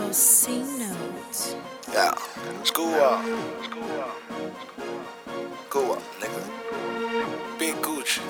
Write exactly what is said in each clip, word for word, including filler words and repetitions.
C notes. Yeah, school up. School up, nigga. Big Gucci.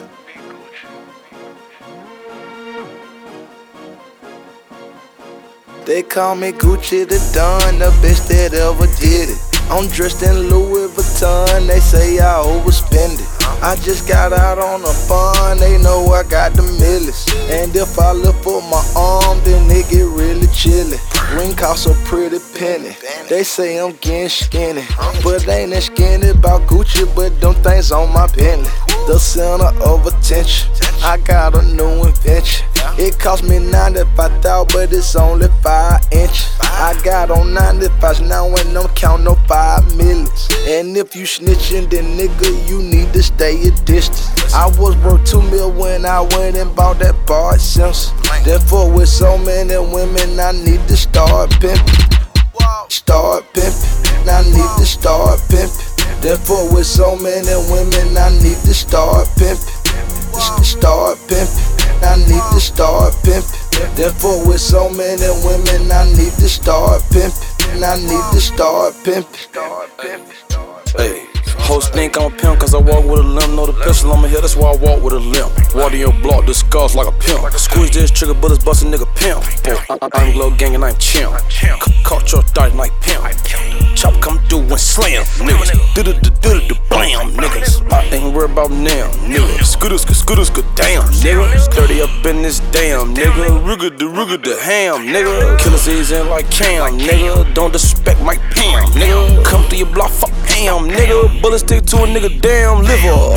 They call me Gucci the Don, the best that ever did it. I'm dressed in Louis Vuitton, they say I overspend it. I just got out on a bond, they know I got the millies. And if I lift up my arm, then it get really chilly. Ring cost a pretty penny, they say I'm getting skinny. But ain't that skinny about Gucci, but them things on my Bentley. The center of attention, I got a new invention. It cost me ninety-five thousand, but it's only five inches. I got on ninety-fives now and I'm counting no five millions. And if you snitching, then nigga, you need to stay a distance. I was worth two mil when I went and bought that Bart Simpson. Therefore, with so many women, I need to start pimping. Start pimping, I need to start pimping. Therefore, with so many women, I need to start pimping. Start pimping, I need to start pimping. Therefore, with so many women, I need to start pimping. I need to start pimping. Hey, hoes think I'm a pimp cause I walk with a limp. Know the pistol on my head, that's why I walk with a limp. Water in your block, the scars like a pimp. Squeeze this trigger, bullets bust a nigga pimp. Boy, I'm Glow Gang and I'm chimp. Caught your thought like pimp. Chop come through and slam, niggas. Do-do-do-do-do blam, niggas. I ain't worried about now, nigga. Scooter, scooter, scooter, damn, nigga. Dirty up in this damn, nigga. Ruga the ruga the ham, nigga. Killer season like Cam, nigga. Don't disrespect my Pam, nigga. Come through your block, fuck damn, nigga. Bullet stick to a nigga damn liver.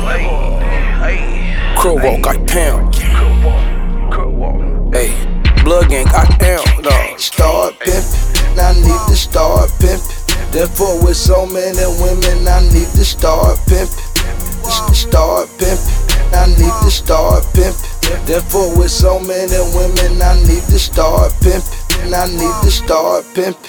Crow walk, I pound. Hey, blood gang, I am, dog. Start pimping, I need to start pimping. Therefore, with so many women, I need to start pimping. Start pimping, I need to start pimping. Therefore, with so many women, I need to start pimping. I need to start pimping.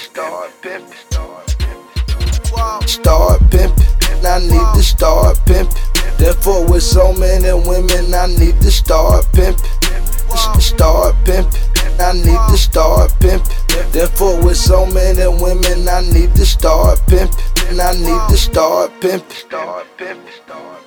Start pimping, I need to start pimping. Therefore, with so many women, I need to start pimping. Start pimping, I need to start pimping. Therefore, with so many women, I need to start pimping. I need to start pimping.